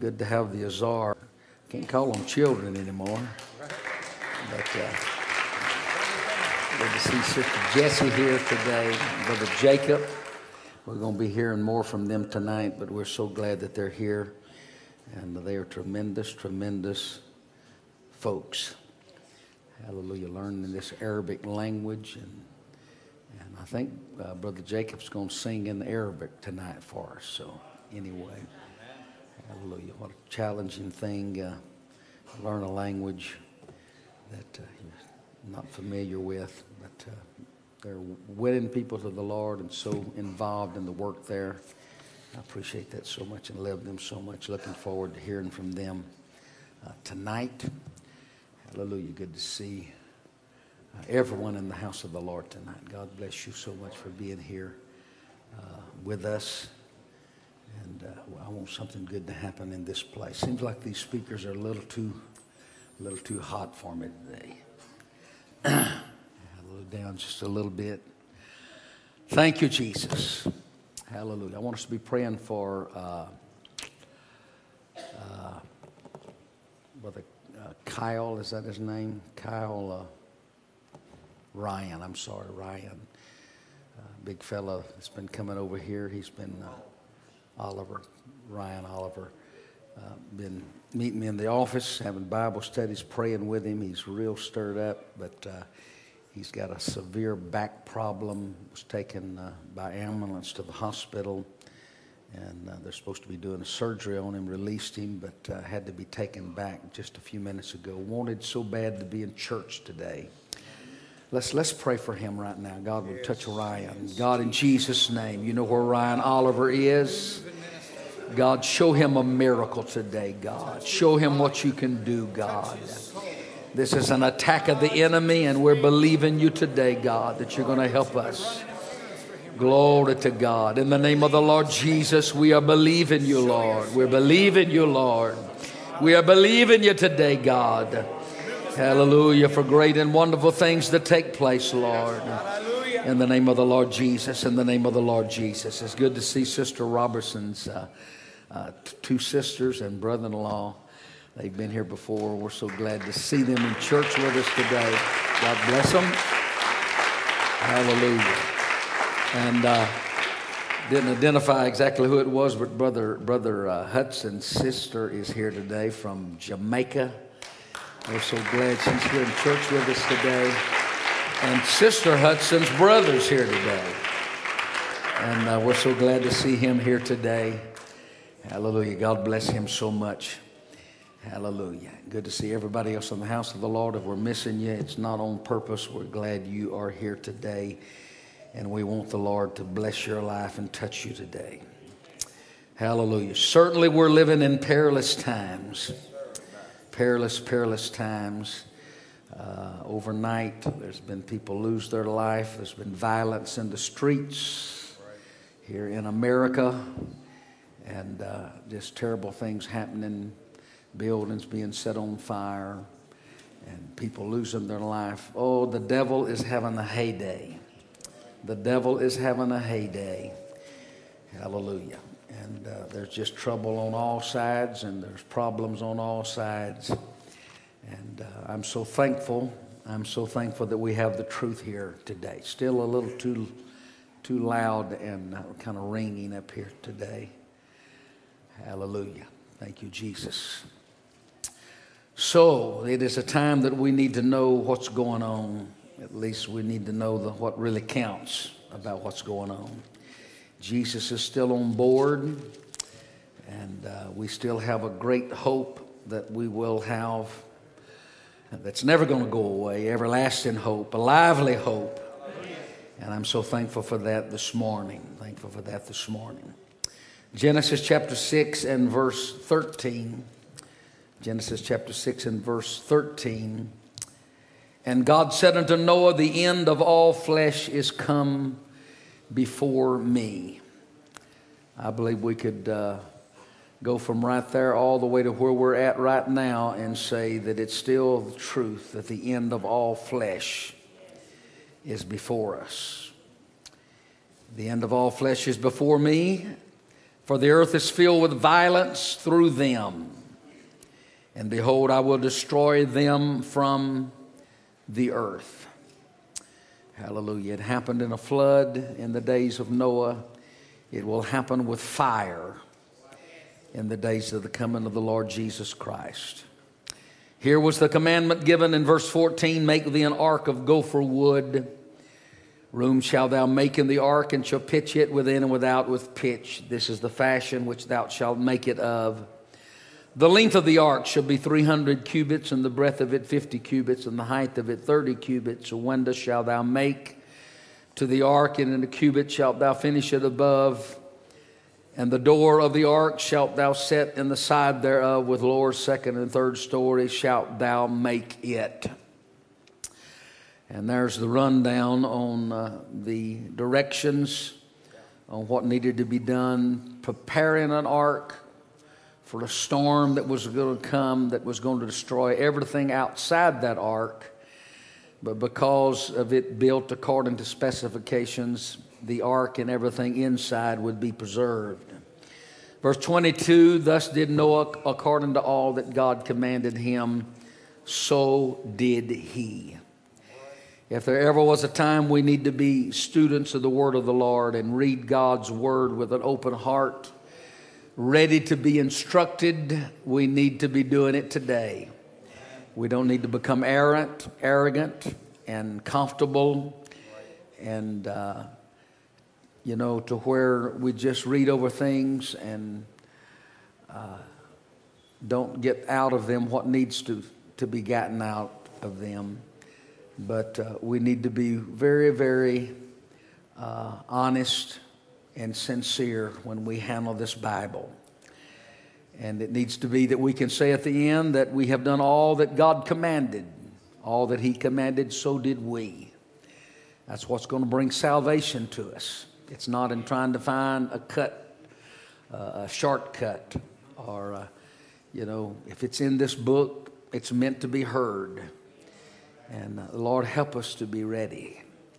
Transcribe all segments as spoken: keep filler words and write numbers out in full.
Good to have the Azar. Can't call them children anymore. But uh, good to see Sister Jessie here today, Brother Jacob. We're going to be hearing more from them tonight, but we're so glad that they're here. And they are tremendous, tremendous folks. Hallelujah. Learning this Arabic language. And, and I think uh, Brother Jacob's going to sing in Arabic tonight for us. So anyway, hallelujah. What a challenging thing. Uh, learn a language that uh, you're not familiar with. But uh, they're winning people to the Lord and so involved in the work there. I appreciate that so much and love them so much. Looking forward to hearing from them uh, tonight. Hallelujah. Good to see uh, everyone in the house of the Lord tonight. God bless you so much for being here uh, with us. And uh, I want something good to happen in this place. Seems like these speakers are a little too, a little too hot for me today. Hallelujah. Down just a little bit. Thank you, Jesus. Hallelujah. I want us to be praying for uh, uh, Brother uh, Kyle. Is that his name? Kyle uh, Ryan. I'm sorry, Ryan. Uh, big fella that's been coming over here. He's been uh, Oliver, Ryan Oliver. Uh, been meeting me in the office, having Bible studies, praying with him. He's real stirred up, but uh, he's got a severe back problem. Was taken uh, by ambulance to the hospital, and uh, they're supposed to be doing a surgery on him, released him, but uh, had to be taken back just a few minutes ago. Wanted so bad to be in church today. Let's let's pray for him right now. God will touch Ryan. God, in Jesus' name, you know where Ryan Oliver is. God, show him a miracle today, God. Show him what you can do, God. This is an attack of the enemy, and we're believing you today, God, that you're going to help us. Glory to God. In the name of the Lord Jesus, we are believing you, Lord. We're believing you, Lord. We are believing you today, God. Hallelujah, for great and wonderful things that take place, Lord. In the name of the Lord Jesus, in the name of the Lord Jesus. It's good to see Sister Robertson's uh, uh, t- two sisters and brother-in-law. They've been here before. We're so glad to see them in church with us today. God bless them. Hallelujah. And uh, didn't identify exactly who it was, but Brother Brother uh, Hudson's sister is here today from Jamaica. We're so glad she's here in church with us today. And Sister Hudson's brother's here today. And uh, we're so glad to see him here today. Hallelujah. God bless him so much. Hallelujah. Good to see everybody else in the house of the Lord. If we're missing you, it's not on purpose. We're glad you are here today. And we want the Lord to bless your life and touch you today. Hallelujah. Certainly we're living in perilous times. Perilous, perilous times. Uh, overnight, there's been people lose their life. There's been violence in the streets here in America. And uh, just terrible things happening. Buildings being set on fire. And people losing their life. Oh, the devil is having a heyday. The devil is having a heyday. Hallelujah. And uh, there's just trouble on all sides. And there's problems on all sides. And uh, I'm so thankful. I'm so thankful that we have the truth here today. Still a little too too loud and uh, kind of ringing up here today. Hallelujah. Thank you, Jesus. So it is a time that we need to know what's going on. At least we need to know the, what really counts about what's going on. Jesus is still on board. And uh, we still have a great hope that we will have that's never going to go away, everlasting hope, a lively hope. And I'm so thankful for that this morning. Thankful for that this morning. Genesis chapter six and verse thirteen. Genesis chapter six and verse thirteen. And God said unto Noah, the end of all flesh is come before me. I believe we could uh, go from right there all the way to where we're at right now and say that it's still the truth that the end of all flesh is before us. The end of all flesh is before me. For the earth is filled with violence through them. And behold, I will destroy them from the earth. Hallelujah. It happened in a flood in the days of Noah. It will happen with fire in the days of the coming of the Lord Jesus Christ. Here was the commandment given in verse fourteen, make thee an ark of gopher wood. Room shalt thou make in the ark, and shall pitch it within and without with pitch. This is the fashion which thou shalt make it of. The length of the ark shall be three hundred cubits, and the breadth of it fifty cubits, and the height of it thirty cubits. A window shalt thou make to the ark, and in a cubit shalt thou finish it above. And the door of the ark shalt thou set in the side thereof, with lower, second, and third story shalt thou make it. And there's the rundown on uh, the directions on what needed to be done, preparing an ark for a storm that was going to come, that was going to destroy everything outside that ark. But because of it built according to specifications, the ark and everything inside would be preserved. Verse twenty-two, thus did Noah according to all that God commanded him, so did he. If there ever was a time we need to be students of the word of the Lord and read God's word with an open heart, ready to be instructed, we need to be doing it today. We don't need to become arrogant, arrogant and comfortable and, uh, you know, to where we just read over things and uh, don't get out of them what needs to, to be gotten out of them. But uh, we need to be very, very uh, honest and sincere when we handle this Bible. And it needs to be that we can say at the end that we have done all that God commanded. All that He commanded, so did we. That's what's going to bring salvation to us. It's not in trying to find a cut, uh, a shortcut, or, uh, you know, if it's in this book, it's meant to be heard. And uh, Lord, help us to be ready.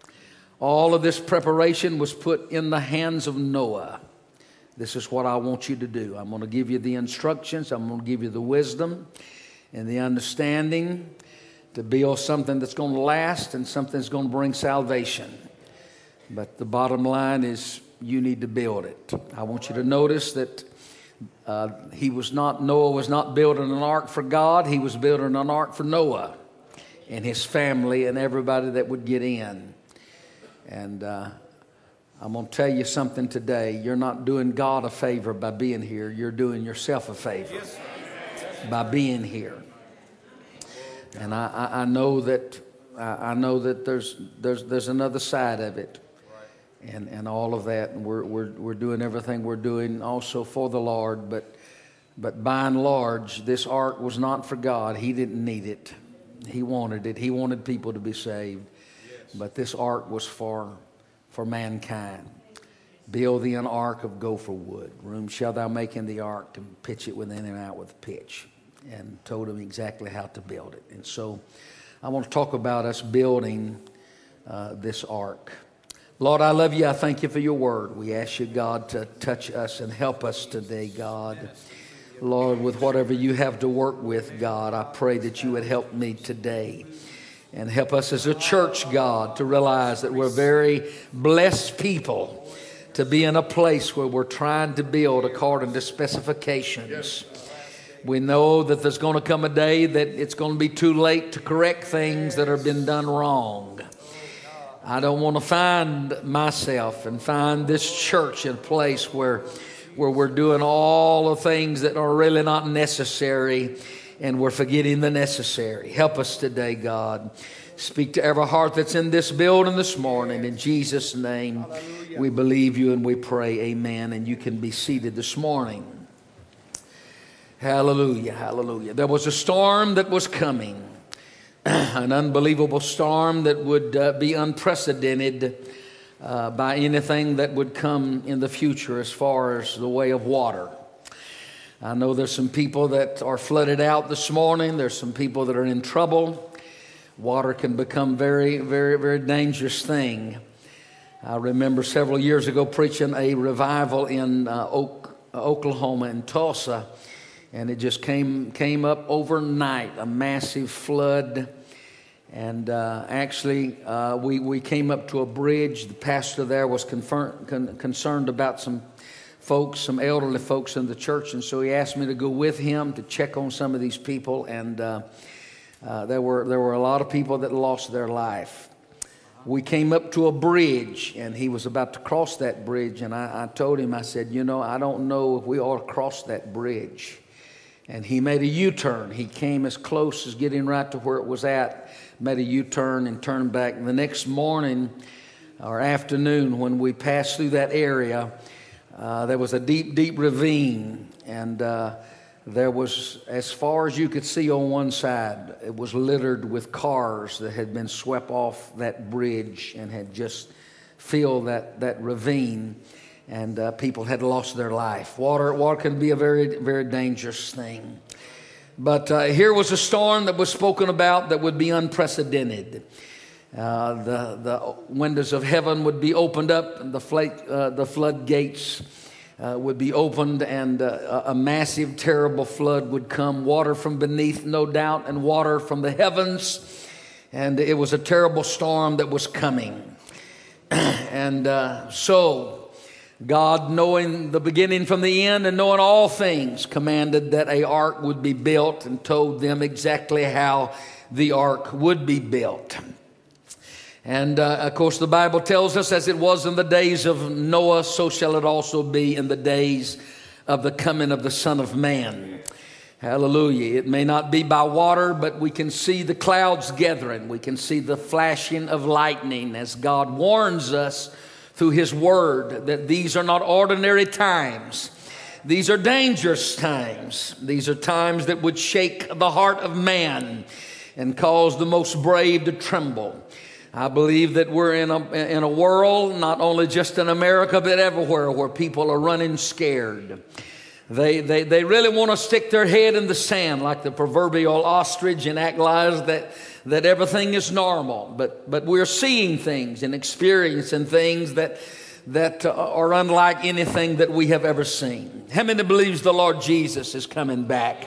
All of this preparation was put in the hands of Noah. This is what I want you to do. I'm going to give you the instructions. I'm going to give you the wisdom and the understanding to build something that's going to last and something that's going to bring salvation. But the bottom line is you need to build it. I want you to notice that uh, he was not, Noah was not building an ark for God. He was building an ark for Noah and his family and everybody that would get in. And uh, I'm going to tell you something today. You're not doing God a favor by being here. You're doing yourself a favor by being here. And I, I, I know that I, I know that there's there's there's another side of it, and and all of that. And we're we're we're doing everything we're doing also for the Lord. But but by and large, this ark was not for God. He didn't need it. He wanted it. He wanted people to be saved. But this ark was for for mankind. Build thee an ark of gopher wood. Room shalt thou make in the ark, and pitch it within and out with pitch. And told him exactly how to build it. And so I want to talk about us building uh, this ark. Lord, I love you. I thank you for your word. We ask you, God, to touch us and help us today, God. Lord, with whatever you have to work with, God, I pray that you would help me today. And help us as a church, God, to realize that we're very blessed people to be in a place where we're trying to build according to specifications. We know that there's going to come a day that it's going to be too late to correct things that have been done wrong. I don't want to find myself and find this church in a place where, where we're doing all the things that are really not necessary and we're forgetting the necessary. Help us today, God. Speak to every heart that's in this building this morning. In Jesus' name, we believe you and we pray. Amen. And you can be seated this morning. Hallelujah, hallelujah. There was a storm that was coming, an unbelievable storm that would uh, be unprecedented uh, by anything that would come in the future as far as the way of water. I know there's some people that are flooded out this morning. There's some people that are in trouble. Water can become very, very, very dangerous thing. I remember several years ago preaching a revival in uh, Oak Oklahoma, in Tulsa, and it just came came up overnight, a massive flood. And uh, actually, uh, we, we came up to a bridge. The pastor there was confirm, con, concerned about some folks, some elderly folks in the church, and so he asked me to go with him to check on some of these people. And uh, uh, there were there were a lot of people that lost their life. We came up to a bridge, and he was about to cross that bridge, and I, I told him, I said, you know, I don't know if we ought to cross that bridge. And he made a U-turn. He came as close as getting right to where it was at, made a U-turn and turned back. And the next morning or afternoon, when we passed through that area, uh, there was a deep, deep ravine. And uh, there was, as far as you could see on one side, it was littered with cars that had been swept off that bridge and had just filled that, that ravine. And uh, people had lost their life. Water, water can be a very, very dangerous thing. But uh, here was a storm that was spoken about that would be unprecedented. Uh, the, the windows of heaven would be opened up, and the, flood, uh, the floodgates uh, would be opened, and uh, a massive, terrible flood would come. Water from beneath, no doubt, and water from the heavens. And it was a terrible storm that was coming. and uh, so... God, knowing the beginning from the end and knowing all things, commanded that a ark would be built and told them exactly how the ark would be built. And uh, of course, the Bible tells us, as it was in the days of Noah, so shall it also be in the days of the coming of the Son of Man. Hallelujah. It may not be by water, but we can see the clouds gathering. We can see the flashing of lightning as God warns us through His Word that these are not ordinary times. These are dangerous times. These are times that would shake the heart of man and cause the most brave to tremble. I believe that we're in a, in a world, not only just in America, but everywhere, where people are running scared. They, they, they really want to stick their head in the sand like the proverbial ostrich and act like that that everything is normal, but but we're seeing things and experiencing things that that uh, are unlike anything that we have ever seen. How many believes the Lord Jesus is coming back?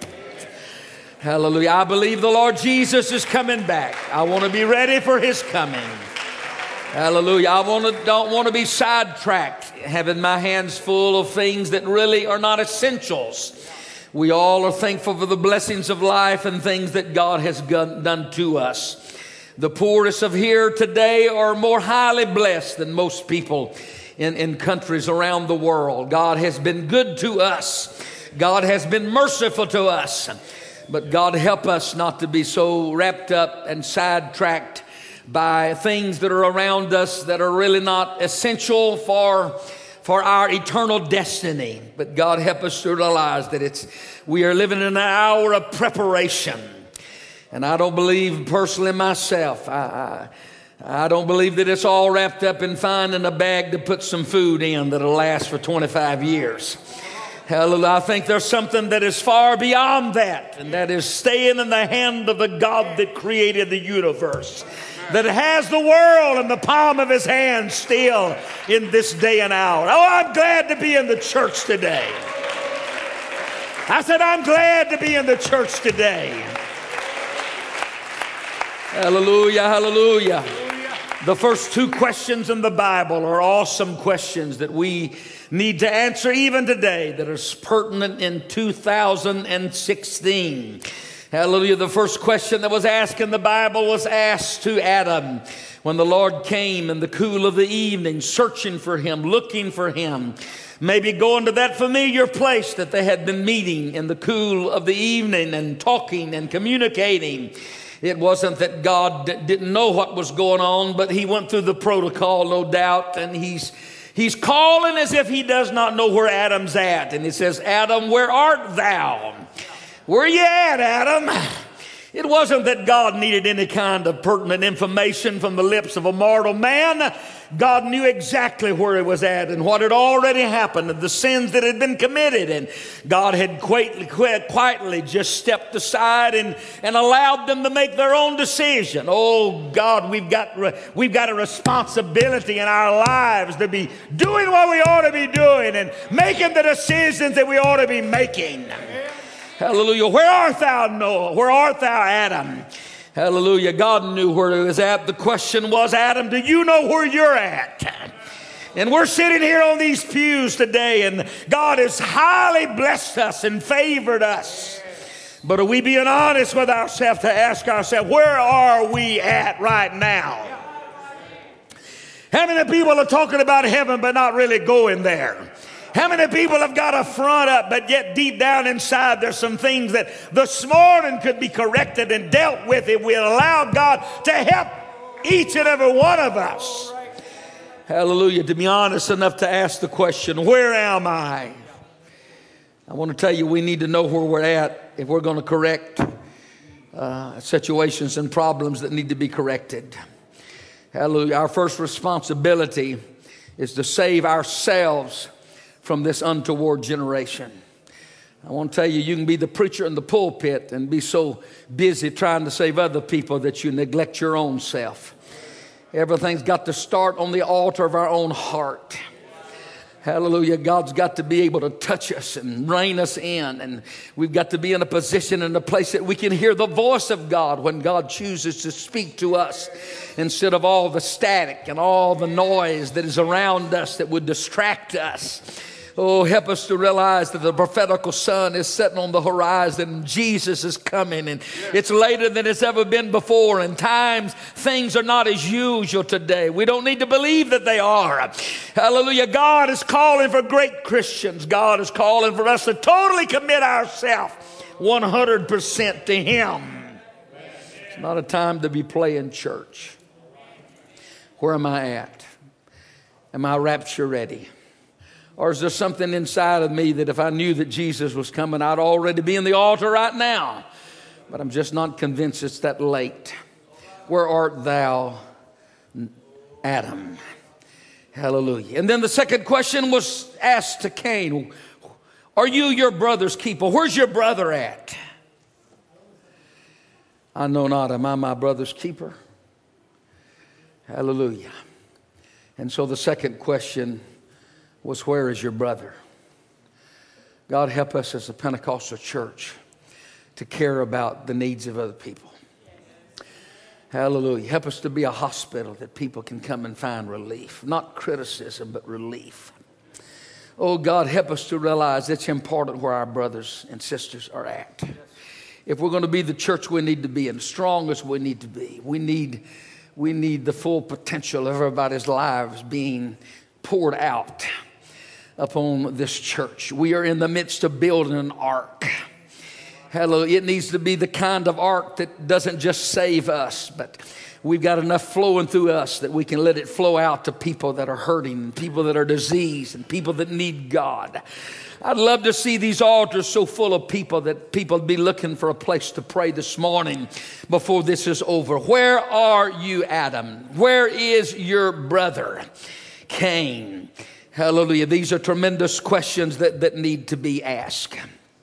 Hallelujah. I believe the Lord Jesus is coming back. I want to be ready for His coming. Hallelujah. I want to, don't want to be sidetracked, having my hands full of things that really are not essentials. We all are thankful for the blessings of life and things that God has done to us. The poorest of here today are more highly blessed than most people in, in countries around the world. God has been good to us. God has been merciful to us. But God, help us not to be so wrapped up and sidetracked by things that are around us that are really not essential for for our eternal destiny. But God, help us to realize that it's we are living in an hour of preparation. And I don't believe personally myself, I, I, I don't believe that it's all wrapped up in finding a bag to put some food in that'll last for twenty-five years. Hallelujah. I think there's something that is far beyond that, and that is staying in the hand of the God that created the universe, that has the world in the palm of His hand still in this day and hour. Oh, I'm glad to be in the church today. I said, I'm glad to be in the church today. Hallelujah, hallelujah. The first two questions in the Bible are awesome questions that we need to answer even today, that are pertinent in two thousand sixteen. Hallelujah. The first question that was asked in the Bible was asked to Adam when the Lord came in the cool of the evening, searching for him, looking for him, maybe going to that familiar place that they had been meeting in the cool of the evening and talking and communicating. It wasn't that God d- didn't know what was going on, but He went through the protocol, no doubt, and he's He's calling as if He does not know where Adam's at. And He says, Adam, where art thou? Where are you at, Adam? It wasn't that God needed any kind of pertinent information from the lips of a mortal man. God knew exactly where he was at and what had already happened and the sins that had been committed. And God had quietly, quietly just stepped aside and, and allowed them to make their own decision. Oh, God, we've got, we've got a responsibility in our lives to be doing what we ought to be doing and making the decisions that we ought to be making. Hallelujah. Where art thou, Noah? Where art thou, Adam? Hallelujah. God knew where he was at. The question was, Adam, do you know where you're at? And we're sitting here on these pews today, and God has highly blessed us and favored us. But are we being honest with ourselves to ask ourselves, where are we at right now? How many people are talking about heaven but not really going there? How many people have got a front up, but yet deep down inside there's some things that this morning could be corrected and dealt with if we allow God to help each and every one of us? Hallelujah. To be honest enough to ask the question, where am I? I want to tell you, we need to know where we're at if we're going to correct uh, situations and problems that need to be corrected. Hallelujah. Our first responsibility is to save ourselves from this untoward generation. I want to tell you, you can be the preacher in the pulpit and be so busy trying to save other people that you neglect your own self. Everything's got to start on the altar of our own heart. Hallelujah. God's got to be able to touch us and rein us in. And we've got to be in a position and a place that we can hear the voice of God when God chooses to speak to us, instead of all the static and all the noise that is around us that would distract us. Oh, help us to realize that the prophetical sun is setting on the horizon. Jesus is coming, and it's later than it's ever been before. And times, things are not as usual today. We don't need to believe that they are. Hallelujah. God is calling for great Christians. God is calling for us to totally commit ourselves one hundred percent to Him. It's not a time to be playing church. Where am I at? Am I rapture ready? Or is there something inside of me that if I knew that Jesus was coming, I'd already be in the altar right now? But I'm just not convinced it's that late. Where art thou, Adam? Hallelujah. And then the second question was asked to Cain. Are you your brother's keeper? Where's your brother at? I know not. Am I my brother's keeper? Hallelujah. And so the second question was, where is your brother? God, help us as a Pentecostal church to care about the needs of other people. Hallelujah. Help us to be a hospital that people can come and find relief. Not criticism, but relief. Oh, God, help us to realize it's important where our brothers and sisters are at. If we're going to be the church we need to be and strong as we need to be, we need, we need the full potential of everybody's lives being poured out upon this church. We are in the midst of building an ark. Hallelujah. It needs to be the kind of ark that doesn't just save us, but we've got enough flowing through us that we can let it flow out to people that are hurting, people that are diseased, and people that need God. I'd love to see these altars so full of people that people be looking for a place to pray this morning before this is over. Where are you, Adam? Where is your brother, Cain? Hallelujah. These are tremendous questions that, that need to be asked.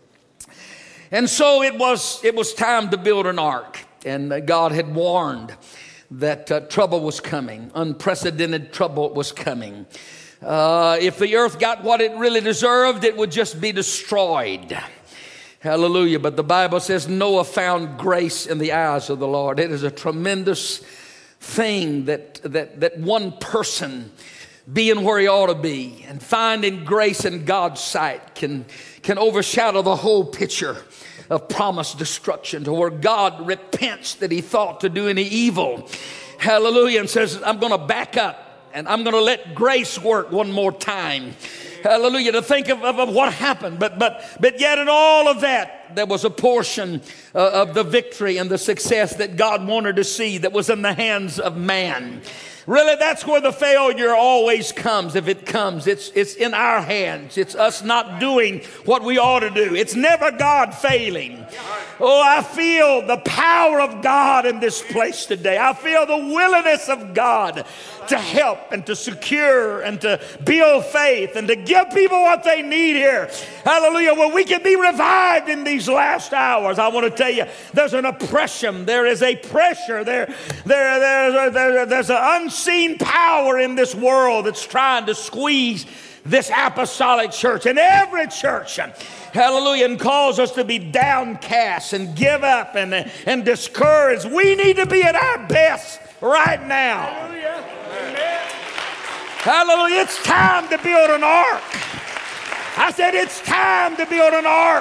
And so it was, it was time to build an ark. And God had warned that uh, trouble was coming. Unprecedented trouble was coming. Uh, if the earth got what it really deserved, it would just be destroyed. Hallelujah. But the Bible says Noah found grace in the eyes of the Lord. It is a tremendous thing that, that, that one person being where he ought to be and finding grace in God's sight can, can overshadow the whole picture of promised destruction, to where God repents that he thought to do any evil. Hallelujah. And says, I'm going to back up and I'm going to let grace work one more time. Hallelujah. To think of, of, of what happened. But, but, but yet in all of that, there was a portion uh, of the victory and the success that God wanted to see that was in the hands of man. Really, that's where the failure always comes. If it comes, it's, it's in our hands. It's us not doing what we ought to do. It's never God failing. Oh, I feel the power of God in this place today. I feel the willingness of God to help and to secure and to build faith and to give people what they need here. Hallelujah. Well, we can be revived in these last hours. I want to tell you, there's an oppression. There is a pressure. There, there, there, there, there's an unseen power in this world that's trying to squeeze this apostolic church and every church, hallelujah, and cause us to be downcast and give up and, and discouraged. We need to be at our best right now. Hallelujah. Hallelujah. It's time to build an ark. I said it's time to build an ark.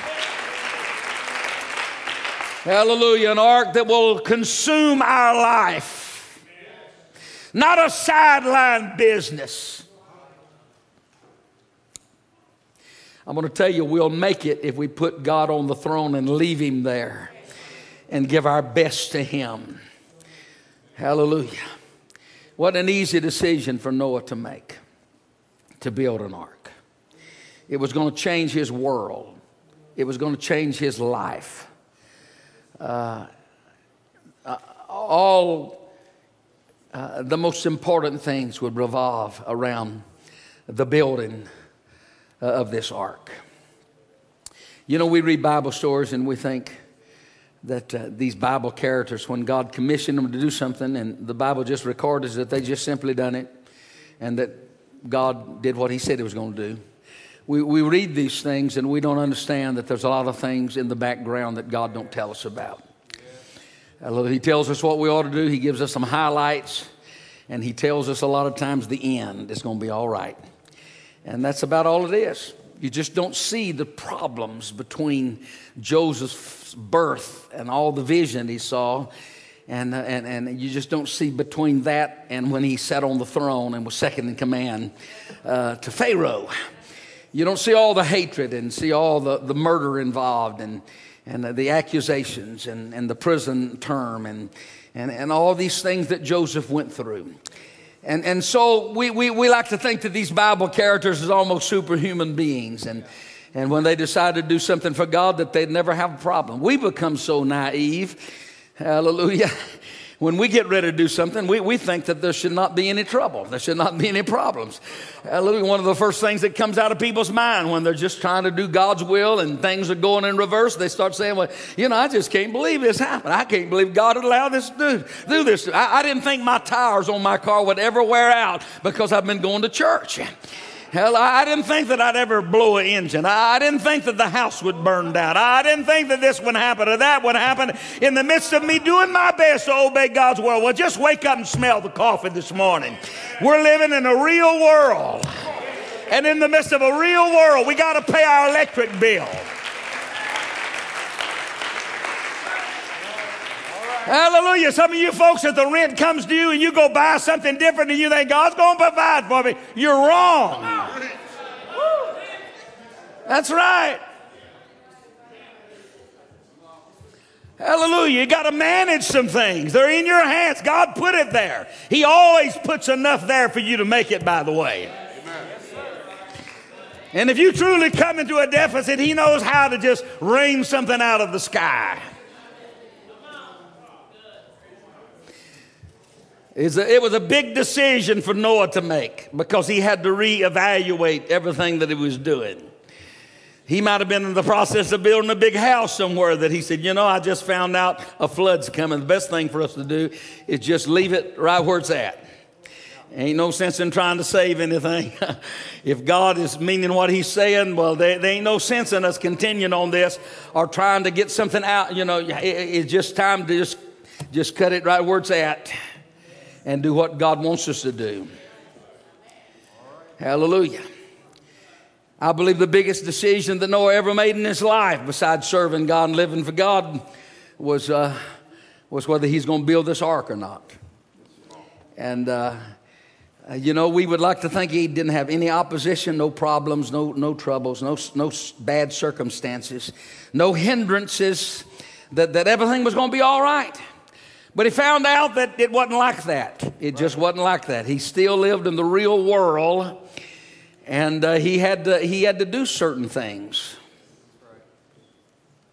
Hallelujah. An ark that will consume our life. Not a sideline business. I'm going to tell you, we'll make it if we put God on the throne and leave him there and give our best to him. Hallelujah. What an easy decision for Noah to make, to build an ark. It was going to change his world. It was going to change his life. Uh, uh, all uh, the most important things would revolve around the building of this ark. You know, we read Bible stories and we think that uh, these Bible characters, when God commissioned them to do something, and the Bible just records that they just simply done it, and that God did what he said he was going to do. We, we read these things and we don't understand that there's a lot of things in the background that God don't tell us about. Uh, he tells us what we ought to do. He gives us some highlights, and he tells us a lot of times the end is going to be all right. And that's about all it is. You just don't see the problems between Joseph's birth and all the vision he saw. And, uh, and, and you just don't see between that and when he sat on the throne and was second in command uh, to Pharaoh. You don't see all the hatred and see all the, the murder involved and, and uh, the accusations and, and the prison term and, and, and all these things that Joseph went through. And and so we, we, we like to think that these Bible characters is almost superhuman beings. And, and when they decide to do something for God, that they'd never have a problem. We become so naive. Hallelujah. When we get ready to do something, we, we think that there should not be any trouble. There should not be any problems. Hallelujah. One of the first things that comes out of people's mind when they're just trying to do God's will and things are going in reverse, they start saying, well, you know, I just can't believe this happened. I can't believe God would allow this to do, do this. I, I didn't think my tires on my car would ever wear out because I've been going to church. Hell, I didn't think that I'd ever blow an engine. I didn't think that the house would burn down. I didn't think that this would happen or that would happen in the midst of me doing my best to obey God's word. Well, just wake up and smell the coffee this morning. We're living in a real world. And in the midst of a real world, we got to pay our electric bill. Hallelujah. Some of you folks, if the rent comes due and you go buy something different and you think God's going to provide for me, you're wrong. That's right. Hallelujah. You got to manage some things. They're in your hands. God put it there. He always puts enough there for you to make it, by the way. And if you truly come into a deficit, he knows how to just rain something out of the sky. It was a big decision for Noah to make because he had to reevaluate everything that he was doing. He might have been in the process of building a big house somewhere that he said, you know, I just found out a flood's coming. The best thing for us to do is just leave it right where it's at. Ain't no sense in trying to save anything. If God is meaning what he's saying, well, there, there ain't no sense in us continuing on this or trying to get something out. You know, it, it's just time to just, just cut it right where it's at. And do what God wants us to do. Hallelujah. I believe the biggest decision that Noah ever made in his life, besides serving God and living for God, was uh, was whether he's going to build this ark or not. And uh, you know, we would like to think he didn't have any opposition, no problems, no no troubles, no no bad circumstances, no hindrances. That that everything was going to be all right. But he found out that it wasn't like that. It just wasn't like that. He still lived in the real world, and uh, he had to, he had to do certain things.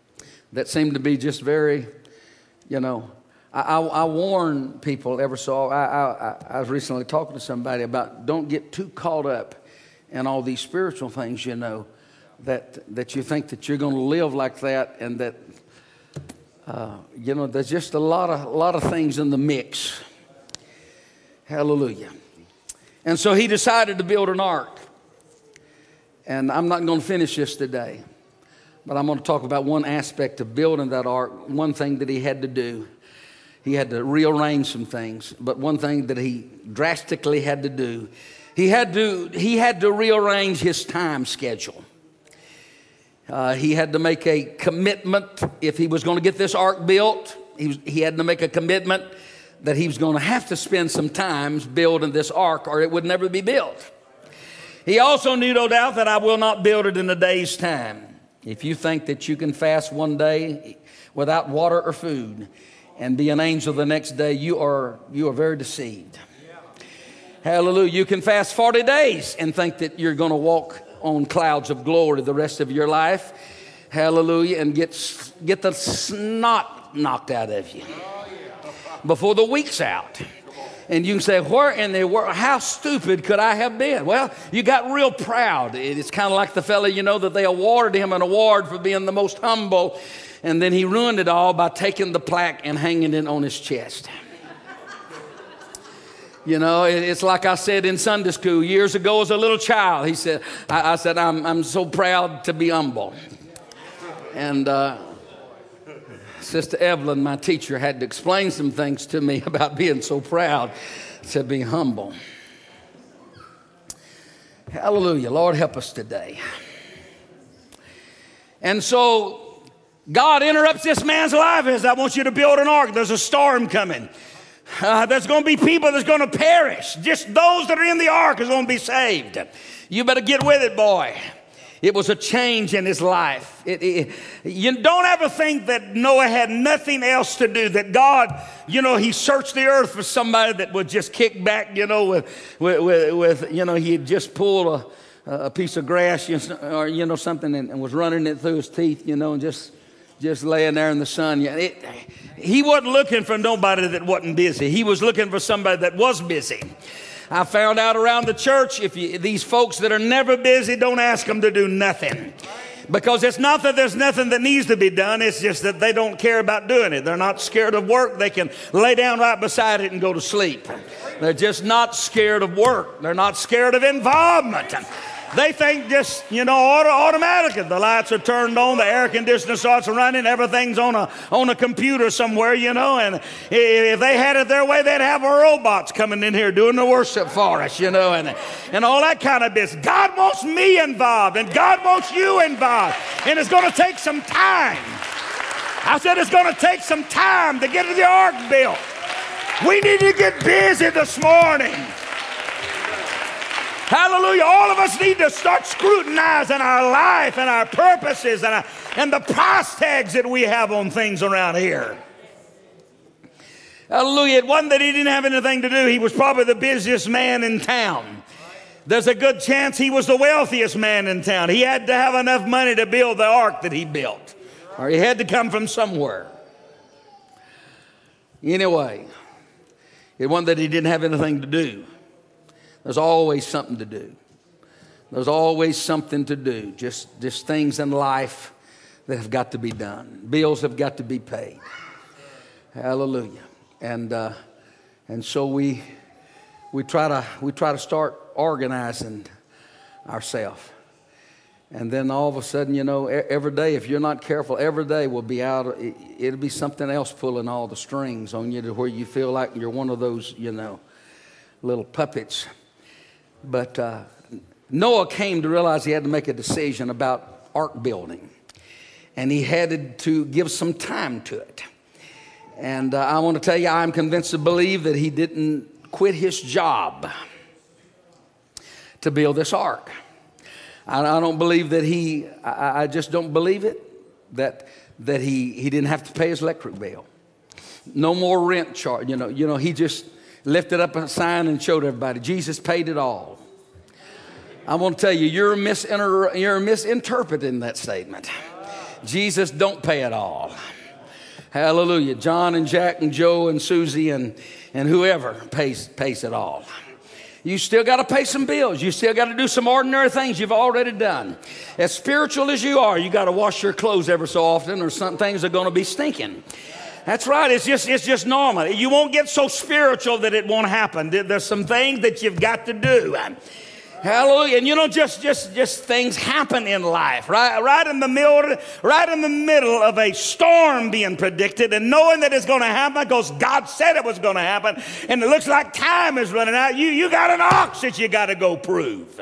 that seem to be just very, you know, I, I, I warn people ever so, I, I, I was recently talking to somebody about don't get too caught up in all these spiritual things, you know, that, that you think that you're going to live like that, and that, uh, you know, there's just a lot of, a lot of things in the mix. Hallelujah. And so he decided to build an ark. And I'm not going to finish this today, but I'm going to talk about one aspect of building that ark, one thing that he had to do. He had to rearrange some things, but one thing that he drastically had to do, he had to, he had to rearrange his time schedule. Uh, he had to make a commitment. If he was going to get this ark built, he, was, he had to make a commitment that he was going to have to spend some time building this ark, or it would never be built. He also knew, no doubt, that I will not build it in a day's time. If you think that you can fast one day without water or food and be an angel the next day, you are, you are very deceived. Yeah. Hallelujah. You can fast forty days and think that you're going to walk on clouds of glory the rest of your life. Hallelujah. And get, get the snot knocked out of you before the week's out. And you can say, where in the world, how stupid could I have been? Well, you got real proud. It's kind of like the fella, you know, that they awarded him an award for being the most humble. And then he ruined it all by taking the plaque and hanging it on his chest. You know, it's like I said in Sunday school years ago as a little child. He said, I, I said, I'm, I'm so proud to be humble. And, uh, Sister Evelyn, my teacher, had to explain some things to me about being so proud to be humble. Hallelujah. Lord, help us today. And so God interrupts this man's life and says, I want you to build an ark. There's a storm coming. Uh, there's going to be people that's going to perish. Just those that are in the ark is going to be saved. You better get with it, boy. It was a change in his life. It, it, you don't ever think that Noah had nothing else to do, that God, you know, he searched the earth for somebody that would just kick back, you know, with, with, with, with you know, he'd just pulled a, a piece of grass or, you know, something and, and was running it through his teeth, you know, and just, just laying there in the sun. It, he wasn't looking for nobody that wasn't busy. He was looking for somebody that was busy. I found out around the church, if you, these folks that are never busy, don't ask them to do nothing. Because it's not that there's nothing that needs to be done. It's just that they don't care about doing it. They're not scared of work. They can lay down right beside it and go to sleep. They're just not scared of work. They're not scared of involvement. They think just, you know, auto, automatically. The lights are turned on, the air conditioner starts running, everything's on a on a computer somewhere, you know, and if they had it their way, they'd have our robots coming in here doing the worship for us, you know, and, and all that kind of business. God wants me involved, and God wants you involved, and it's going to take some time. I said it's going to take some time to get the ark built. We need to get busy this morning. Hallelujah. All of us need to start scrutinizing our life and our purposes and, our, and the price tags that we have on things around here. Hallelujah. It wasn't that he didn't have anything to do. He was probably the busiest man in town. There's a good chance he was the wealthiest man in town. He had to have enough money to build the ark that he built, or he had to come from somewhere. Anyway, it wasn't that he didn't have anything to do. There's always something to do. There's always something to do. Just, just things in life that have got to be done. Bills have got to be paid. Hallelujah. And uh, and so we we try to we try to start organizing ourselves. And then all of a sudden, you know, every day, if you're not careful, every day will be out. It'll be something else pulling all the strings on you to where you feel like you're one of those, you know, little puppets. But uh, Noah came to realize he had to make a decision about ark building. And he had to give some time to it. And uh, I want to tell you, I'm convinced to believe that he didn't quit his job to build this ark. I, I don't believe that he, I, I just don't believe it, that that he, he didn't have to pay his electric bill. No more rent charge. You know, you know, he just lifted up a sign and showed everybody, Jesus paid it all. I want to tell you, you're, misinter- you're misinterpreting that statement. Jesus don't pay it all. Hallelujah. John and Jack and Joe and Susie and, and whoever pays, pays it all. You still got to pay some bills. You still got to do some ordinary things you've already done. As spiritual as you are, you got to wash your clothes every so often, or some things are going to be stinking. That's right. It's just, it's just normal. You won't get so spiritual that it won't happen. There's some things that you've got to do. Hallelujah. And you know, just, just, just things happen in life, right? Right in the middle, right in the middle of a storm being predicted, and knowing that it's going to happen because God said it was going to happen, and it looks like time is running out. You, you got an ox that you got to go prove.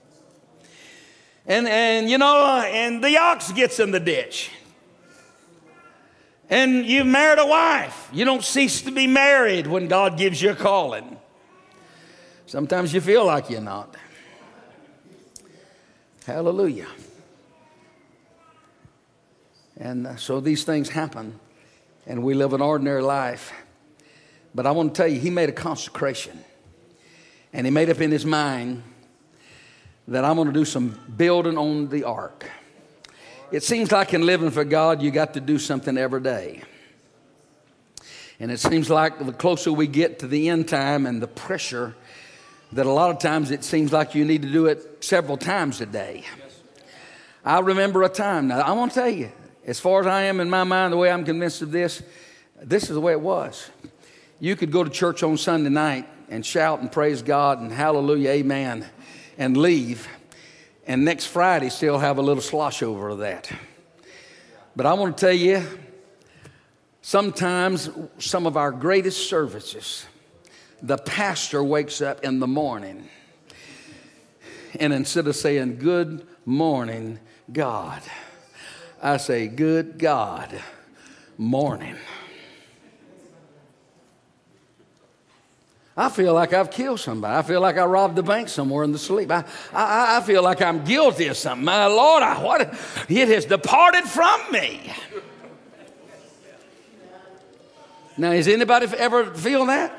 And, and, you know, and the ox gets in the ditch. And you've married a wife. You don't cease to be married when God gives you a calling. Sometimes you feel like you're not. Hallelujah. And uh, so these things happen, and we live an ordinary life. But I want to tell you, he made a consecration. And he made up in his mind that I'm going to do some building on the ark. It seems like in living for God, you got to do something every day. And it seems like the closer we get to the end time and the pressure, that a lot of times it seems like you need to do it several times a day. I remember a time. Now, I want to tell you, as far as I am in my mind, the way I'm convinced of this, this is the way it was. You could go to church on Sunday night and shout and praise God and hallelujah, amen, and leave. And next Friday, still have a little slosh over of that. But I want to tell you, sometimes some of our greatest services, the pastor wakes up in the morning, and instead of saying, good morning, God, I say, good God, morning. I feel like I've killed somebody. I feel like I robbed the bank somewhere in the sleep. I, I, I feel like I'm guilty of something. My Lord, I, what, it has departed from me. Now, has anybody ever feel that?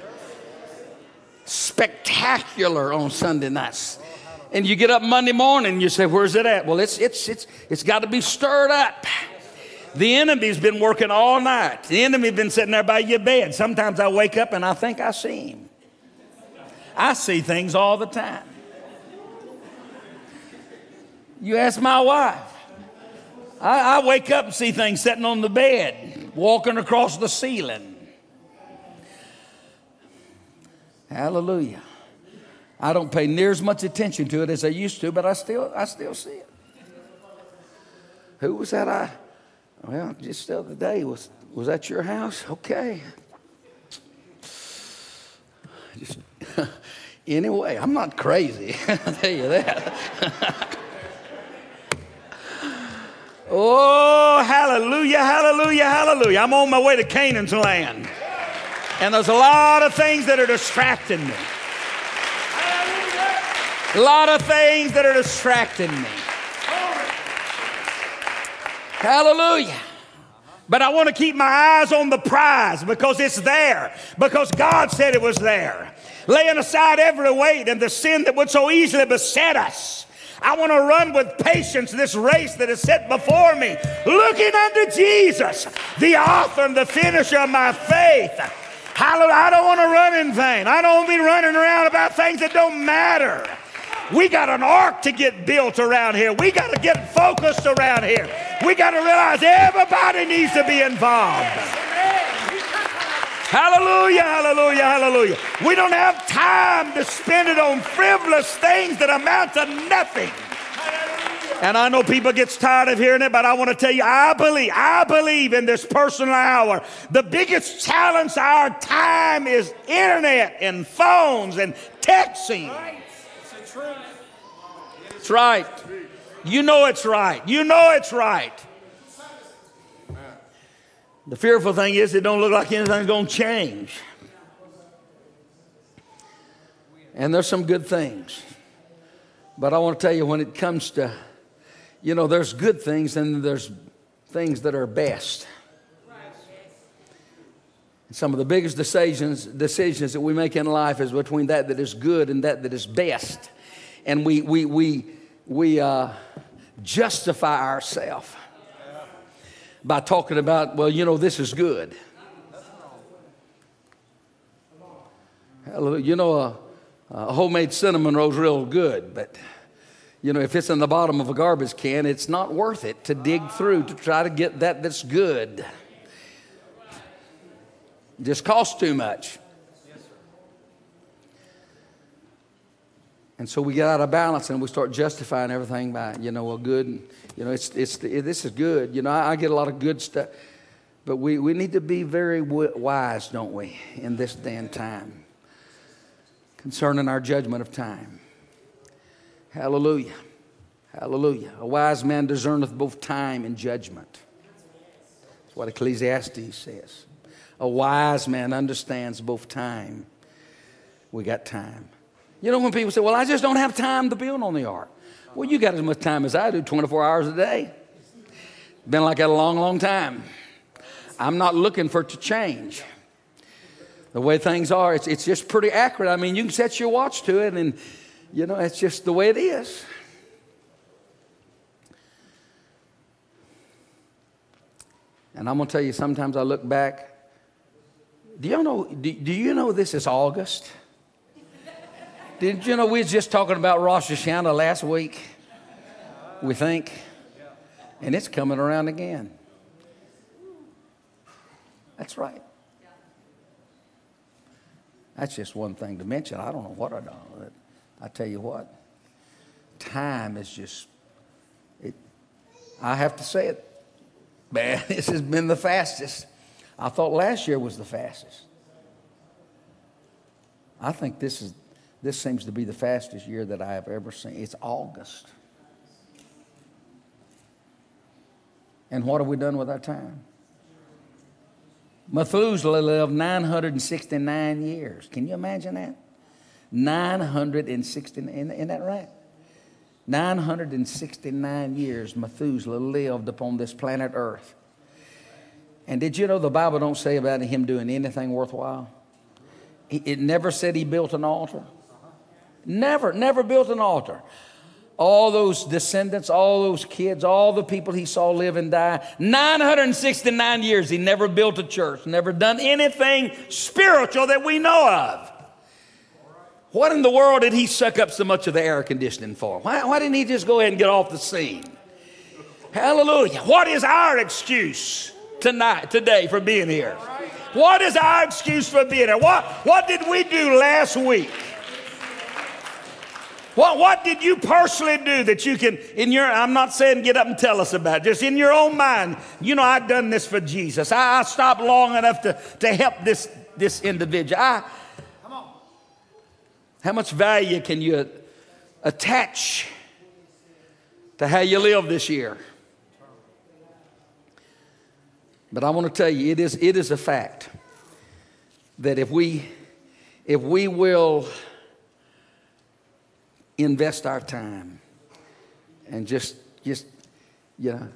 Spectacular on Sunday nights. And you get up Monday morning and you say, where's it at? Well, it's, it's, it's, it's got to be stirred up. The enemy's been working all night. The enemy's been sitting there by your bed. Sometimes I wake up and I think I see him. I see things all the time. You ask my wife. I, I wake up and see things sitting on the bed, walking across the ceiling. Hallelujah. I don't pay near as much attention to it as I used to, but I still, I still see it. Who was that? I... Well, just the other day, was was that your house? Okay. Just anyway, I'm not crazy. I'll tell you that. Oh, hallelujah, hallelujah, hallelujah. I'm on my way to Canaan's land. And there's a lot of things that are distracting me. A lot of things that are distracting me. Hallelujah. But I want to keep my eyes on the prize because it's there. Because God said it was there. Laying aside every weight and the sin that would so easily beset us. I want to run with patience this race that is set before me. Looking unto Jesus, the author and the finisher of my faith. Hallelujah. I don't want to run in vain. I don't want to be running around about things that don't matter. We got an ark to get built around here. We got to get focused around here. We got to realize everybody needs to be involved. Hallelujah, hallelujah, hallelujah. We don't have time to spend it on frivolous things that amount to nothing. And I know people gets tired of hearing it, but I want to tell you, I believe, I believe in this personal hour. The biggest challenge to our time is internet and phones and texting. It's right. You know it's right. You know it's right. The fearful thing is it don't look like anything's going to change. And there's some good things. But I want to tell you, when it comes to, you know, there's good things and there's things that are best. Some of the biggest decisions, decisions that we make in life is between that that is good and that that is best. And we we we we uh, justify ourselves. by talking about, well, you know, this is good. Hallelujah. You know, a, a homemade cinnamon roll's real good, but, you know, if it's in the bottom of a garbage can, it's not worth it to dig through to try to get that that's good. It just costs too much. And so we get out of balance and we start justifying everything by, you know, well, good. You know, it's it's this is good. You know, I, I get a lot of good stuff. But we, we need to be very wise, don't we, in this day and time concerning our judgment of time. Hallelujah. Hallelujah. A wise man discerneth both time and judgment. That's what Ecclesiastes says. A wise man understands both time. We got time. You know, when people say, well, I just don't have time to build on the ark. Well, you got as much time as I do, twenty-four hours a day. Been like that a long, long time. I'm not looking for it to change. The way things are, it's, it's just pretty accurate. I mean, you can set your watch to it, and, you know, it's just the way it is. And I'm going to tell you, sometimes I look back. Do you know, do, do you know this is August? Did you know we were just talking about Rosh Hashanah last week? We think. And it's coming around again. That's right. That's just one thing to mention. I don't know what I know. I tell you what. Time is just, it, I have to say it. Man, this has been the fastest. I thought last year was the fastest. I think this is this seems to be the fastest year that I have ever seen. It's August. And what have we done with our time? Methuselah lived nine hundred sixty-nine years. Can you imagine that? nine hundred sixty-nine, isn't that right? nine hundred sixty-nine years Methuselah lived upon this planet Earth. And did you know the Bible don't say about him doing anything worthwhile? It never said he built an altar. Never, never built an altar. All those descendants, all those kids, all the people he saw live and die, nine hundred sixty-nine years, he never built a church, never done anything spiritual that we know of. What in the world did he suck up so much of the air conditioning for? Why, why didn't he just go ahead and get off the scene? Hallelujah. What is our excuse tonight, today, for being here? What is our excuse for being here? What, what did we do last week? What, what did you personally do that you can, in your, I'm not saying get up and tell us about it, just in your own mind, you know, I've done this for Jesus. I, I stopped long enough to, to help this, this individual. I, Come on. How much value can you attach to how you live this year? But I want to tell you, it is, it is a fact that if we, if we will invest our time and just, just, you know,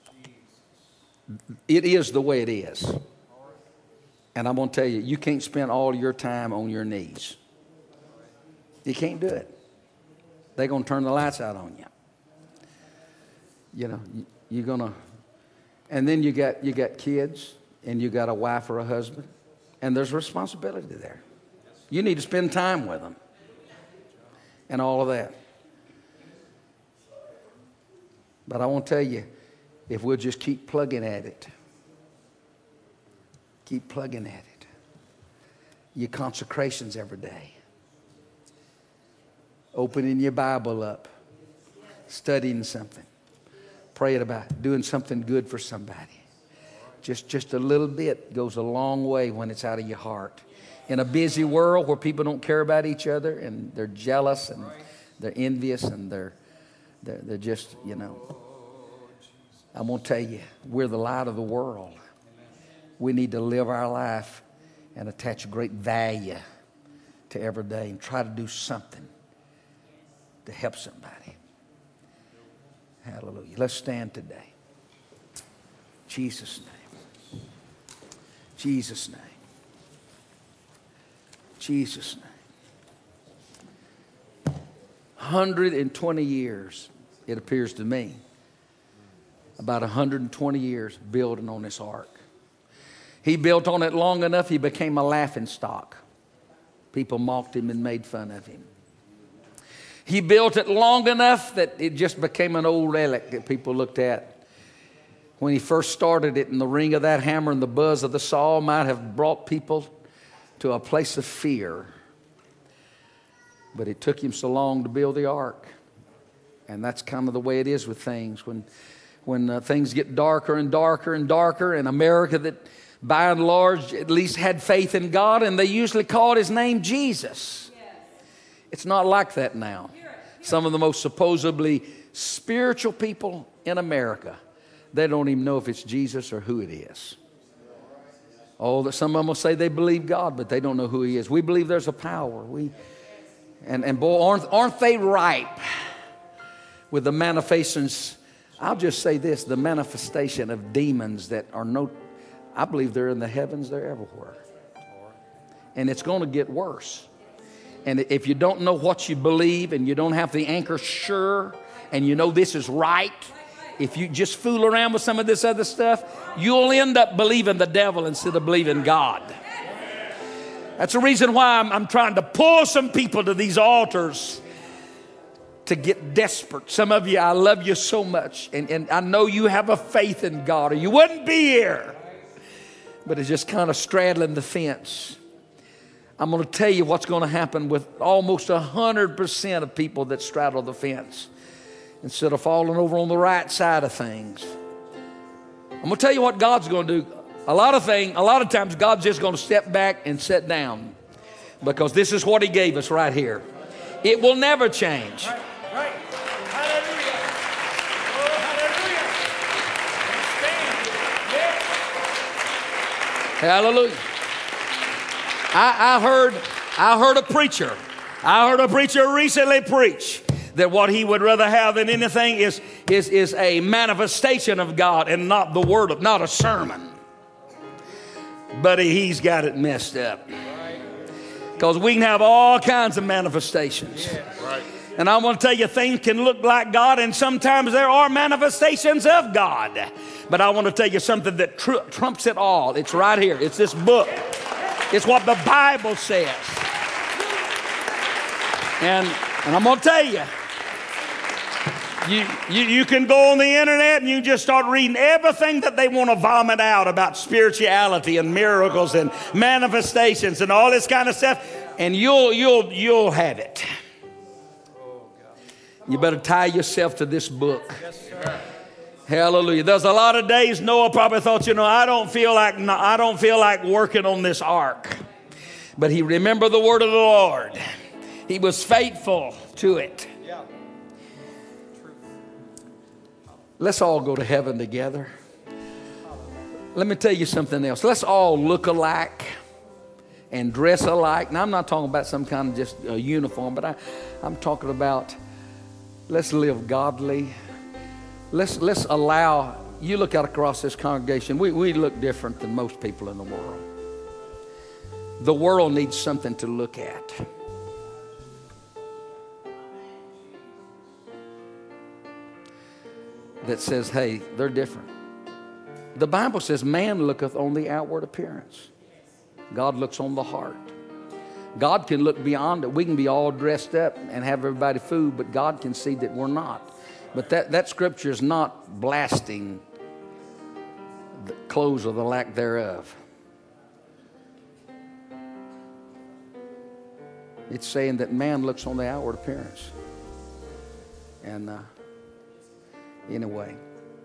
it is the way it is. And I'm going to tell you, you can't spend all your time on your knees. You can't do it. They're going to turn the lights out on you. You know, you're going to, and then you got, you got kids and you got a wife or a husband, and there's responsibility there. You need to spend time with them. And all of that. But I want to tell you, if we'll just keep plugging at it, keep plugging at it, your consecrations every day, opening your Bible up, studying something, praying about it, doing something good for somebody. Just, just a little bit goes a long way when it's out of your heart. In a busy world where people don't care about each other and they're jealous and they're envious and they're, they're, they're just, you know. I'm going to tell you, we're the light of the world. We need to live our life and attach great value to every day and try to do something to help somebody. Hallelujah. Let's stand today. Jesus' name. Jesus' name. Jesus' name. one hundred twenty years, it appears to me, about one hundred twenty years building on this ark. He built on it long enough, he became a laughing stock. People mocked him and made fun of him. He built it long enough that it just became an old relic that people looked at. When he first started it, and the ring of that hammer and the buzz of the saw might have brought people to a place of fear. But it took him so long to build the ark. And that's kind of the way it is with things. When, when uh, things get darker and darker and darker, in America that by and large at least had faith in God, and they usually called his name Jesus. Yes. It's not like that now. Some of the most supposedly spiritual people in America, they don't even know if it's Jesus or who it is. Oh, some of them will say they believe God, but they don't know who he is. We believe there's a power. We, and, and boy, aren't, aren't they ripe with the manifestations? I'll just say this, the manifestation of demons that are no, I believe they're in the heavens, they're everywhere. And it's going to get worse. And if you don't know what you believe and you don't have the anchor sure and you know this is right, if you just fool around with some of this other stuff, you'll end up believing the devil instead of believing God. That's the reason why I'm, I'm trying to pull some people to these altars to get desperate. Some of you, I love you so much, and, and I know you have a faith in God or you wouldn't be here. But it's just kind of straddling the fence. I'm going to tell you what's going to happen with almost one hundred percent of people that straddle the fence. Instead of falling over on the right side of things. I'm going to tell you what God's going to do. A lot of things, a lot of times God's just going to step back and sit down. Because this is what he gave us right here. It will never change. Right, right. Hallelujah. Oh, hallelujah. Hallelujah. I, I heard, I heard a preacher. I heard a preacher recently preach that what he would rather have than anything is, is, is a manifestation of God and not the word of, not a sermon. But he's got it messed up. Because we can have all kinds of manifestations. And I want to tell you, things can look like God, and sometimes there are manifestations of God. But I want to tell you something that tr- trumps it all. It's right here. It's this book. It's what the Bible says. And, and I'm going to tell you, You, you, you can go on the internet and you just start reading everything that they want to vomit out about spirituality and miracles and manifestations and all this kind of stuff, and you'll, you'll, you'll have it. You better tie yourself to this book. Yes, sir. Hallelujah. There's a lot of days Noah probably thought, you know, I don't feel like I don't feel like working on this ark. But he remembered the word of the Lord. He was faithful to it. Let's all go to heaven together. Let me tell you something else. Let's all look alike and dress alike. Now, I'm not talking about some kind of just a uniform, but I, I'm talking about let's live godly. Let's, let's allow, you look out across this congregation, we, we look different than most people in the world. The world needs something to look at. That says, hey, they're different. The Bible says man looketh on the outward appearance. God looks on the heart. God can look beyond it. We can be all dressed up and have everybody food, but God can see that we're not. But that, that scripture is not blasting the clothes or the lack thereof. It's saying that man looks on the outward appearance. And uh, anyway,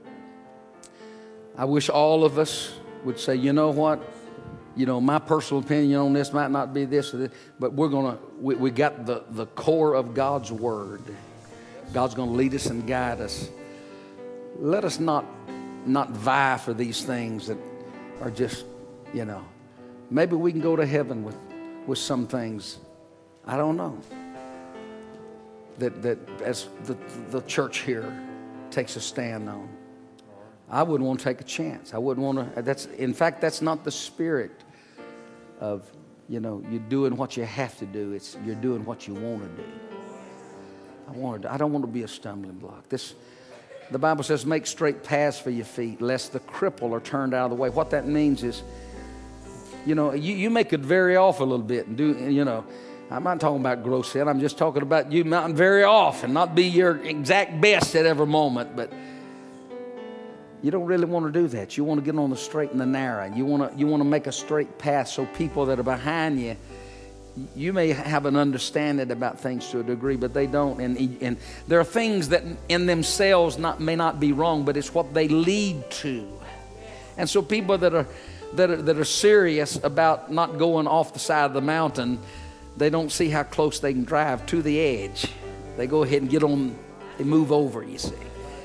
I wish all of us would say, you know what? You know, my personal opinion on this might not be this or this, but we're going to, we, we got the, the core of God's word. God's going to lead us and guide us. Let us not, not vie for these things that are just, you know, maybe we can go to heaven with, with some things. I don't know. That, that as the, the church here takes a stand on. I wouldn't want to take a chance. I wouldn't want to, that's, in fact, that's not the spirit of, you know, you're doing what you have to do. It's, you're doing what you want to do. I wanted, I don't want to be a stumbling block. This, The Bible says, make straight paths for your feet, lest the cripple are turned out of the way. What that means is, you know, you, you may could vary off a little bit and do, you know, I'm not talking about gross sin. I'm just talking about you not vary off and not be your exact best at every moment. But you don't really want to do that. You want to get on the straight and the narrow. You want to, you want to make a straight path so people that are behind you, you may have an understanding about things to a degree, but they don't. And, and there are things that in themselves not, may not be wrong, but it's what they lead to. And so people that are, that are, that are serious about not going off the side of the mountain, they don't see how close they can drive to the edge. They go ahead and get on, they move over, you see.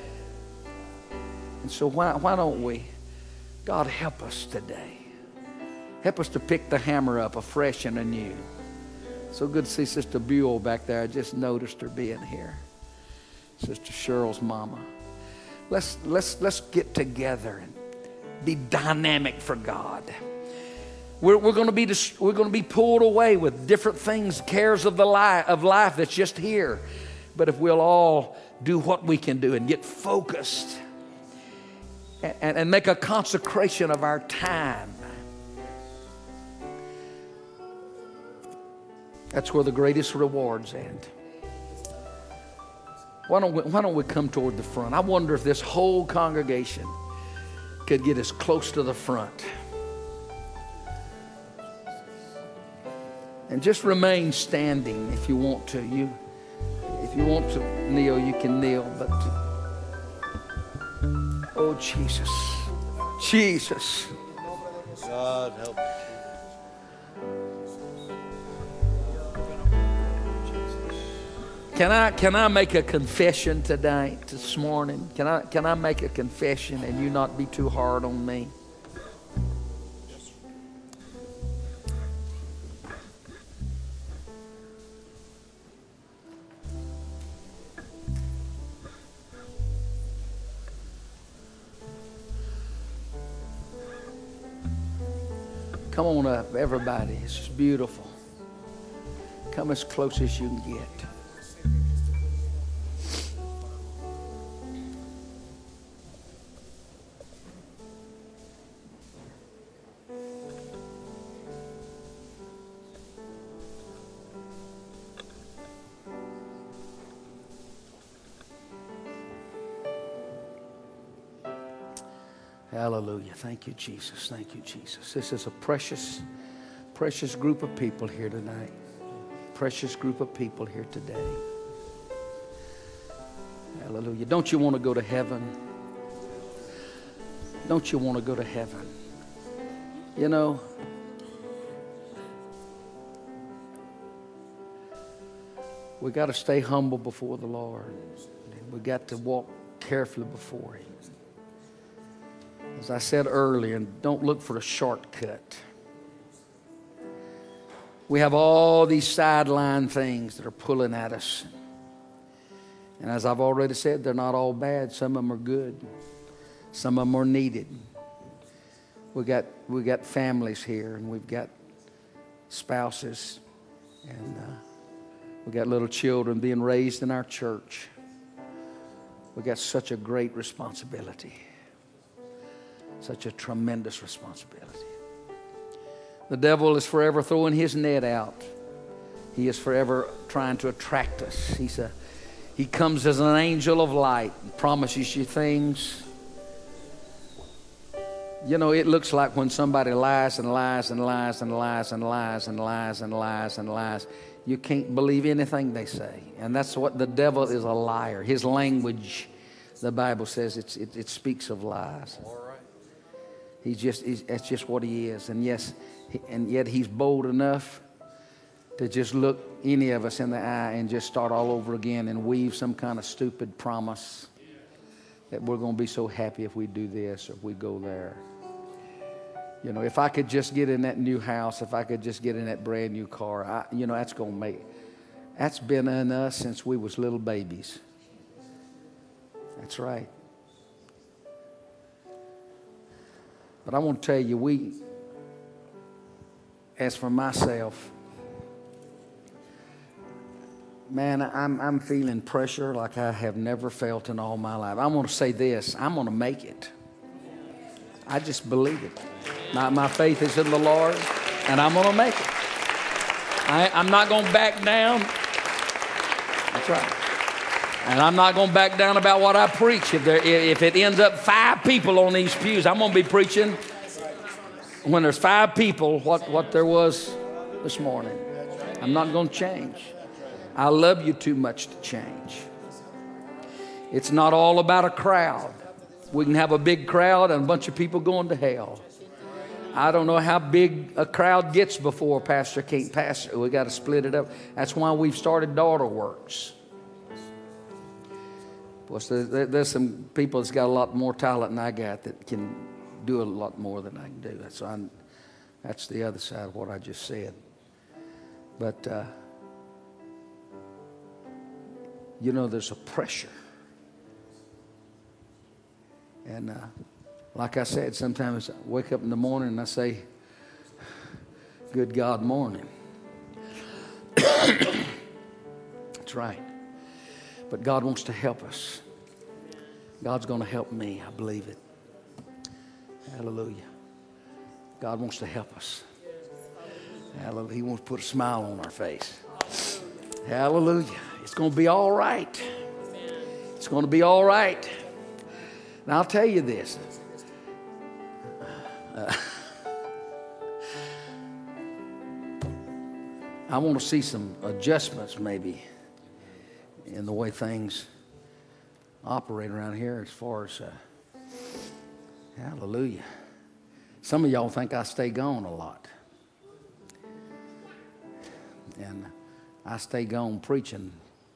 And so why, why don't we, God, help us today. Help us to pick the hammer up afresh and anew. So good to see Sister Buell back there. I just noticed her being here. Sister Cheryl's mama. Let's, let's, let's get together and be dynamic for God. We're, we're going to be we're going to be pulled away with different things, cares of the life of life that's just here. But if we'll all do what we can do and get focused and, and make a consecration of our time, that's where the greatest rewards end. Why don't we, why don't we come toward the front? I wonder if this whole congregation could get as close to the front. And just remain standing if you want to. You, if you want to kneel, you can kneel. But oh, Jesus, Jesus. God help me. Can I can I make a confession tonight, this morning? Can I can I make a confession and you not be too hard on me? Come on up, everybody. It's just beautiful. Come as close as you can get. Hallelujah. Thank you, Jesus. Thank you, Jesus. This is a precious, precious group of people here tonight. Precious group of people here today. Hallelujah. Don't you want to go to heaven? Don't you want to go to heaven? You know, we got to stay humble before the Lord. We got to walk carefully before Him. As I said earlier, don't look for a shortcut. We have all these sideline things that are pulling at us. And as I've already said, they're not all bad. Some of them are good. Some of them are needed. We got we got families here, and we've got spouses, and uh, we got little children being raised in our church. We got such a great responsibility. Such a tremendous responsibility. The devil is forever throwing his net out. He is forever trying to attract us. He's a, he comes as an angel of light and promises you things. You know, it looks like when somebody lies and lies and lies and lies and lies and lies and lies and lies, you can't believe anything they say. And that's what the devil is, a liar. His language, the Bible says, it's, it, it speaks of lies. He's just, he's, that's just what he is. And yes, he, and yet he's bold enough to just look any of us in the eye and just start all over again and weave some kind of stupid promise that we're going to be so happy if we do this or if we go there. You know, if I could just get in that new house, if I could just get in that brand new car, I, you know, that's going to make, that's been in us since we was little babies. That's right. But I want to tell you, we, as for myself, Man, I'm, I'm feeling pressure like I have never felt in all my life. I'm going to say this. I'm going to make it. I just believe it. My, my faith is in the Lord, and I'm going to make it. I, I'm not going to back down. That's right. And I'm not going to back down about what I preach. If, there, if it ends up five people on these pews, I'm going to be preaching when there's five people what, what there was this morning. I'm not going to change. I love you too much to change. It's not all about a crowd. We can have a big crowd and a bunch of people going to hell. I don't know how big a crowd gets before a pastor can't pastor. We got to split it up. That's why we've started Daughter Works. Plus, there's some people that's got a lot more talent than I got that can do a lot more than I can do. That's, I'm, that's the other side of what I just said. But, uh, you know, there's a pressure. And uh, like I said, sometimes I wake up in the morning and I say, good God morning. That's right. But God wants to help us. God's going to help me. I believe it. Hallelujah. God wants to help us. Hallelujah. He wants to put a smile on our face. Hallelujah. It's going to be all right. It's going to be all right. Now, I'll tell you this. Uh, I want to see some adjustments maybe in the way things operate around here as far as, uh, hallelujah. Some of y'all think I stay gone a lot. And I stay gone preaching.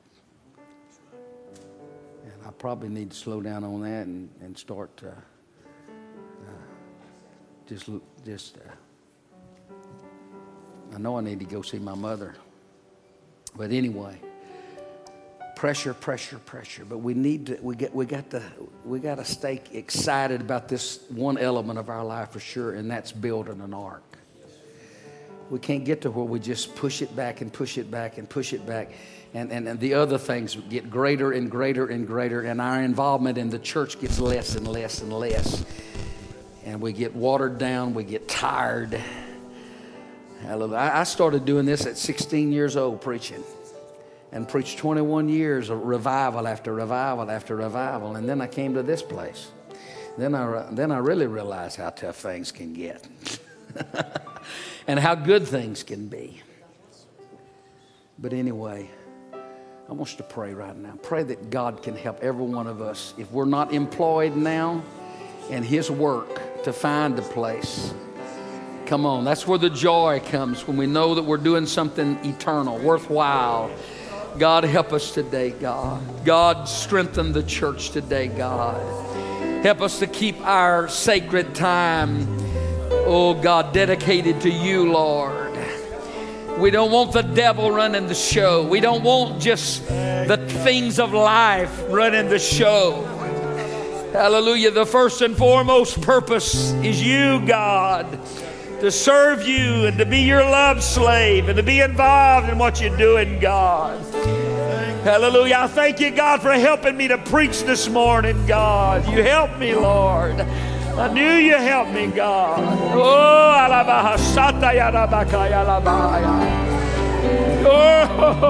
And I probably need to slow down on that and, and start uh, uh, just, just uh, I know I need to go see my mother. But anyway, pressure, pressure, pressure. But we need to, we get, we got to, we got to stay excited about this one element of our life for sure, and that's building an ark. We can't get to where we just push it back and push it back and push it back. And, and, and the other things get greater and greater and greater. And our involvement in the church gets less and less and less. And we get watered down. We get tired. Hallelujah. I, I started doing this at sixteen years old, preaching. And preached twenty-one years of revival after revival after revival. And then I came to this place. Then I, then I really realized how tough things can get. And how good things can be. But anyway, I want you to pray right now. Pray that God can help every one of us. If we're not employed now in His work to find a place. Come on, that's where the joy comes, when we know that we're doing something eternal, worthwhile. God, help us today, God. God, strengthen the church today, God. Help us to keep our sacred time, oh God, dedicated to you, Lord. We don't want the devil running the show. We don't want just the things of life running the show. Hallelujah. The first and foremost purpose is you, God, to serve you and to be your love slave and to be involved in what you're doing, God. Hallelujah. I thank you, God, for helping me to preach this morning, God. You helped me, Lord. I knew you helped me, God. Oh, alabaha sataya rabakaya labaya. Oh,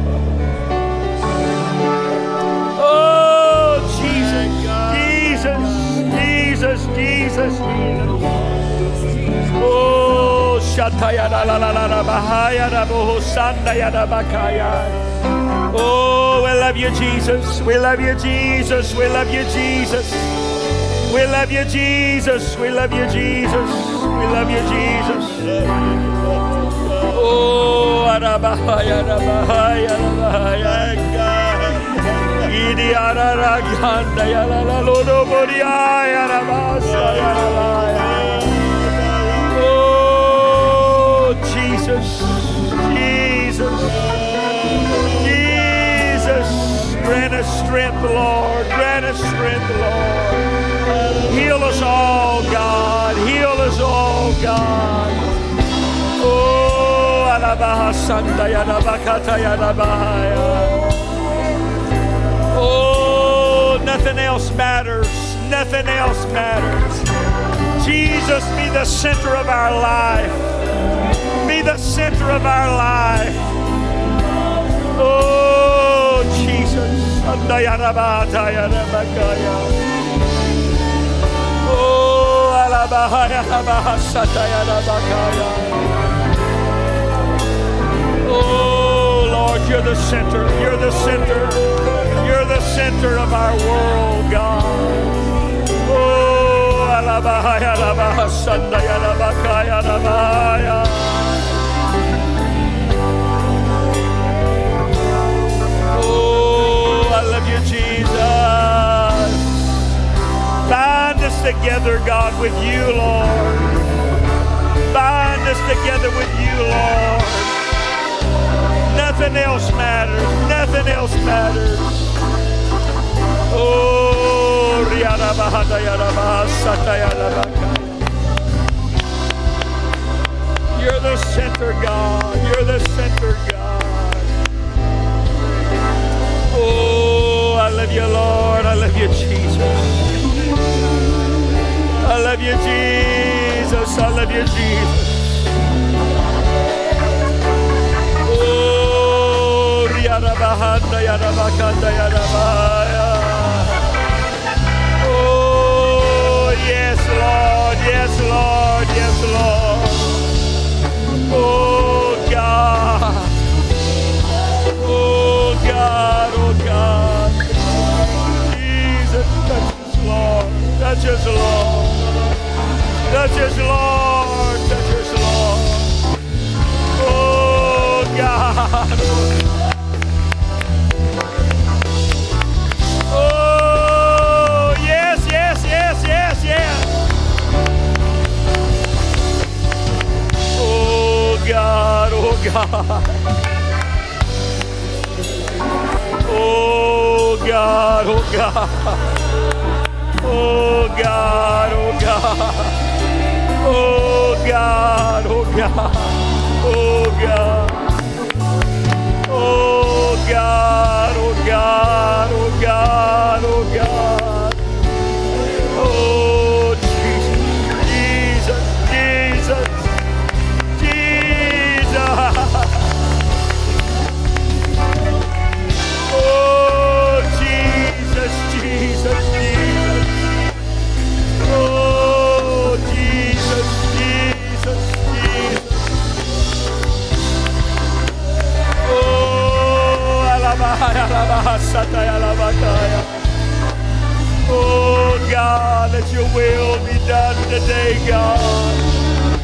oh, Jesus, Jesus, Jesus, Jesus. Oh, shataya la la la la bahaya raboho sandaya rabakaya. Oh, we love you, Jesus. We love you, Jesus. We love you, Jesus. We love you, Jesus. We love you, Jesus. We love you, Jesus. Oh, arabahaya, arabahaya, arabahaya. Idi araraganda ya la la lodo bodiya arabasa ya la. Oh, Jesus, Jesus, Jesus. Grant us strength, Lord. Grant us strength, Lord. Heal us all, God. Heal us all, God. Oh, Oh, nothing else matters. Nothing else matters. Jesus, be the center of our life. Be the center of our life. Oh, Jesus. Oh, alabahaya, alabahasataya, alabakaya. Oh, Lord, you're the center. You're the center. You're the center of our world, God. Oh, alabahaya, alabahasataya, alabakaya, alabahaya. Oh, I love you, Jesus. Bind us together, God, with you, Lord. Bind us together with you, Lord. Nothing else matters. Nothing else matters. Oh, you're the center, God. You're the center, God. Oh, I love you, Lord. I love you, Jesus. I love you, Jesus. I love you, Jesus. Oh, Riarabahanda, Yarabakanda, Yarabaya. Oh, yes, Lord. Yes, Lord. Yes, Lord. Oh, God. Oh, God. Oh, God. Jesus, touch us, Lord. Touch us, Lord. Touch us, Lord. Touch us, Lord. Oh, God. Oh, yes, yes, yes, yes, yes. Oh, God. Oh, God. Oh, God. Oh, God. Oh, God. Oh, God. Oh, God. Oh, God. Oh, God. Oh, God. Oh, God. Oh, God. Oh, God. Oh, Jesus. Jesus. Jesus. Jesus. Oh, Jesus. Jesus. Jesus. Oh, Jesus. Jesus. Jesus. Oh, alabaya, alabahasataya, alabakaya. Oh, God, let your will be done today, God.